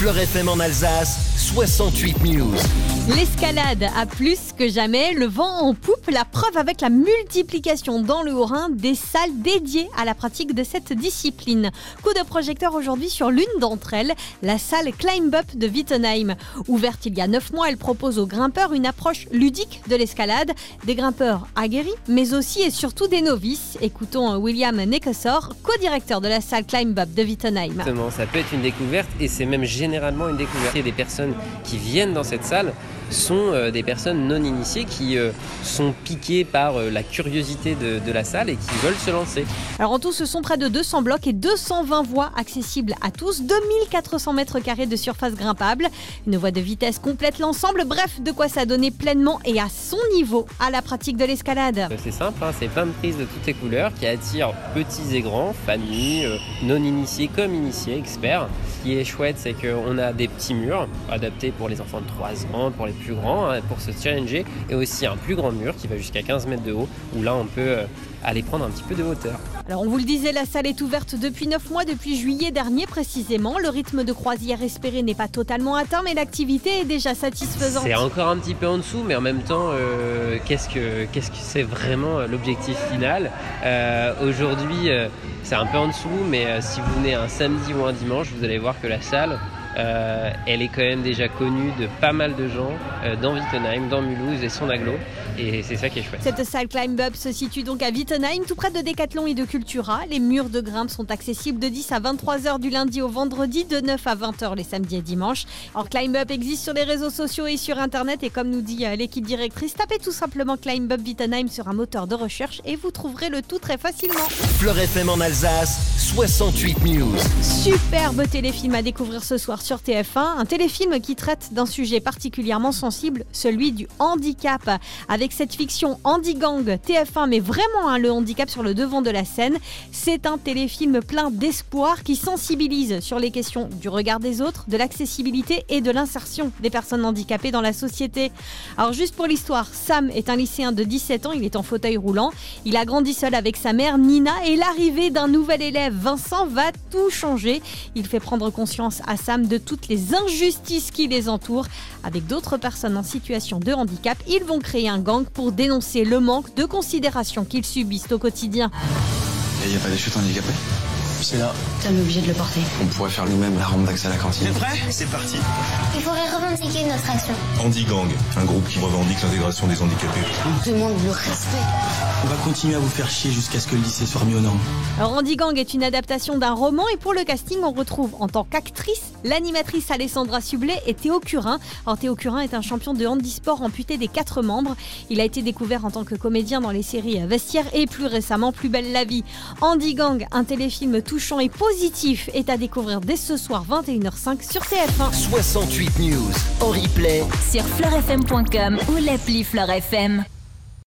Fleur FM en Alsace, 68 News. L'escalade a plus que jamais le vent en poupe, la preuve avec la multiplication dans le Haut-Rhin des salles dédiées à la pratique de cette discipline. Coup de projecteur aujourd'hui sur l'une d'entre elles, la salle Climb Up de Wittenheim. Ouverte il y a 9 mois, elle propose aux grimpeurs une approche ludique de l'escalade. Des grimpeurs aguerris, mais aussi et surtout des novices. Écoutons William Nekesor, co-directeur de la salle Climb Up de Wittenheim. Exactement, ça peut être une découverte et c'est même généralement une découverte. Et des personnes qui viennent dans cette salle sont des personnes non initiées qui sont piquées par la curiosité de la salle et qui veulent se lancer. Alors en tout, ce sont près de 200 blocs et 220 voies accessibles à tous, 2400 mètres carrés de surface grimpable. Une voie de vitesse complète l'ensemble, bref, de quoi s'adonner pleinement et à son niveau à la pratique de l'escalade. C'est simple, c'est plein de prises de toutes les couleurs qui attirent petits et grands, familles, non initiés comme initiés, experts. Ce qui est chouette, c'est qu'on a des petits murs adaptés pour les enfants de 3 ans, pour les plus grands, pour se challenger, et aussi un plus grand mur qui va jusqu'à 15 mètres de haut, où là on peut aller prendre un petit peu de hauteur. Alors on vous le disait, la salle est ouverte depuis 9 mois, depuis juillet dernier précisément. Le rythme de croisière espéré n'est pas totalement atteint, mais l'activité est déjà satisfaisante. C'est encore un petit peu en dessous, mais en même temps, qu'est-ce que c'est vraiment l'objectif final ? Aujourd'hui, c'est un peu en dessous, mais si vous venez un samedi ou un dimanche, vous allez voir que la salle, elle est quand même déjà connue de pas mal de gens dans Wittenheim, dans Mulhouse et son agglo, et c'est ça qui est chouette. Cette salle Climb Up se situe donc à Wittenheim, tout près de Decathlon et de Cultura. Les murs de grimpe sont accessibles de 10 à 23h du lundi au vendredi, de 9 à 20h les samedis et dimanches. Alors Climb Up existe sur les réseaux sociaux et sur internet, et comme nous dit l'équipe directrice, tapez tout simplement Climb Up Wittenheim sur un moteur de recherche et vous trouverez le tout très facilement. Fleur FM en Alsace, 68 News. Superbe téléfilm à découvrir ce soir sur TF1, un téléfilm qui traite d'un sujet particulièrement sensible, celui du handicap. Avec cette fiction Handi Gang, TF1 met vraiment le handicap sur le devant de la scène. C'est un téléfilm plein d'espoir qui sensibilise sur les questions du regard des autres, de l'accessibilité et de l'insertion des personnes handicapées dans la société. Alors juste pour l'histoire, Sam est un lycéen de 17 ans, il est en fauteuil roulant. Il a grandi seul avec sa mère Nina, et l'arrivée d'un nouvel élève, Vincent, va tout changer. Il fait prendre conscience à Sam de toutes les injustices qui les entourent. Avec d'autres personnes en situation de handicap, ils vont créer un gang pour dénoncer le manque de considération qu'ils subissent au quotidien. Il n'y a pas des chutes handicapées ? C'est là. T'es obligé de le porter. On pourrait faire nous-mêmes la rampe d'accès à la cantine. T'es prêt ? C'est parti. Il faudrait revendiquer notre action. Handi Gang, un groupe qui revendique l'intégration des handicapés. On demande le respect. On va continuer à vous faire chier jusqu'à ce que le lycée soit remis aux normes. Alors Handi Gang est une adaptation d'un roman, et pour le casting, on retrouve en tant qu'actrice l'animatrice Alessandra Sublet et Théo Curin. Alors Théo Curin est un champion de handisport amputé des 4 membres. Il a été découvert en tant que comédien dans les séries Vestiaire et plus récemment Plus belle la vie. Handi Gang, un téléfilm touchant et positif, est à découvrir dès ce soir 21h05 sur TF1. 68 News en replay sur fleurfm.com ou l'appli Fleur FM.